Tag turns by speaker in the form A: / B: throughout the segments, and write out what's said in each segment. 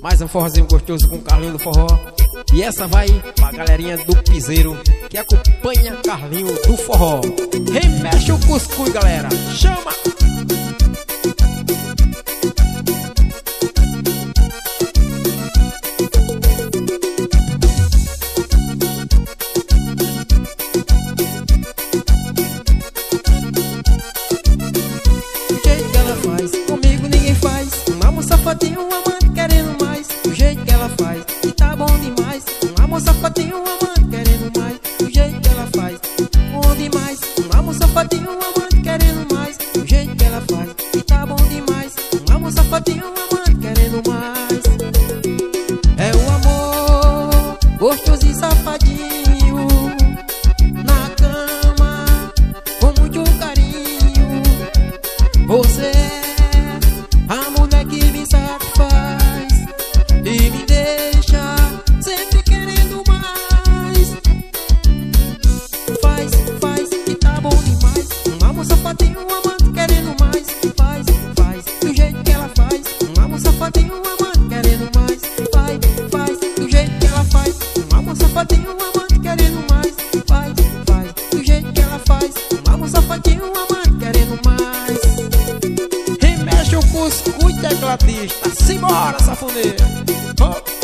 A: Mais um forrozinho gostoso com Carlinho do Forró. E essa vai pra galerinha do piseiro que acompanha Carlinho do Forró. Remexe o cuscuz, galera. Chama!
B: Safadinho, um amante querendo mais. Do jeito que ela faz, e tá bom demais. Um amor safadinho, um amante querendo mais. Do jeito que ela faz, bom demais. Um amor safadinho, um amante querendo mais. Do jeito que ela faz, e tá bom demais. Um amor safadinho, um amante querendo mais. É o amor gostoso e safadinho, na cama, com muito carinho. Você é a mulher que me satisfaz e me deixa sempre querendo mais. Faz, que tá bom demais. Um amor safadinho, um amante querendo mais. Faz, do jeito que ela faz. Um amor safadinho, um amante querendo mais. Faz, do jeito que ela faz. Um amor safadinho, um amante querendo mais. Faz, do jeito que ela faz. Um amor safadinho, um amante querendo mais.
A: Remexe o cuscuz, tecladista. Simbora, safoneiro. Oh.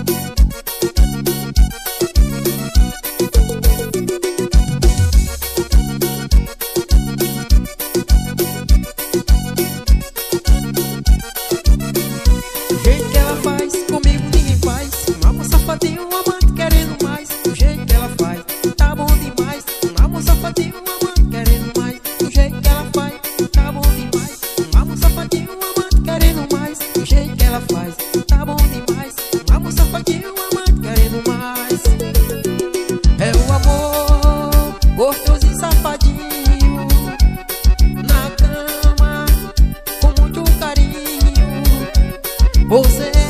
B: Do jeito que ela faz, comigo ninguém faz. Um amor safadinho, um amante querendo mais. Do jeito que ela faz, tá bom demais. Um amor safadinho, um amante querendo mais. Do jeito que ela faz, tá bom demais. Um amor safadinho, um amante querendo mais. Do jeito que ela faz, tá bom demais. Um amor safadinho, um amante querendo mais. É o amor gostoso e safadinho, na cama, com muito carinho. Você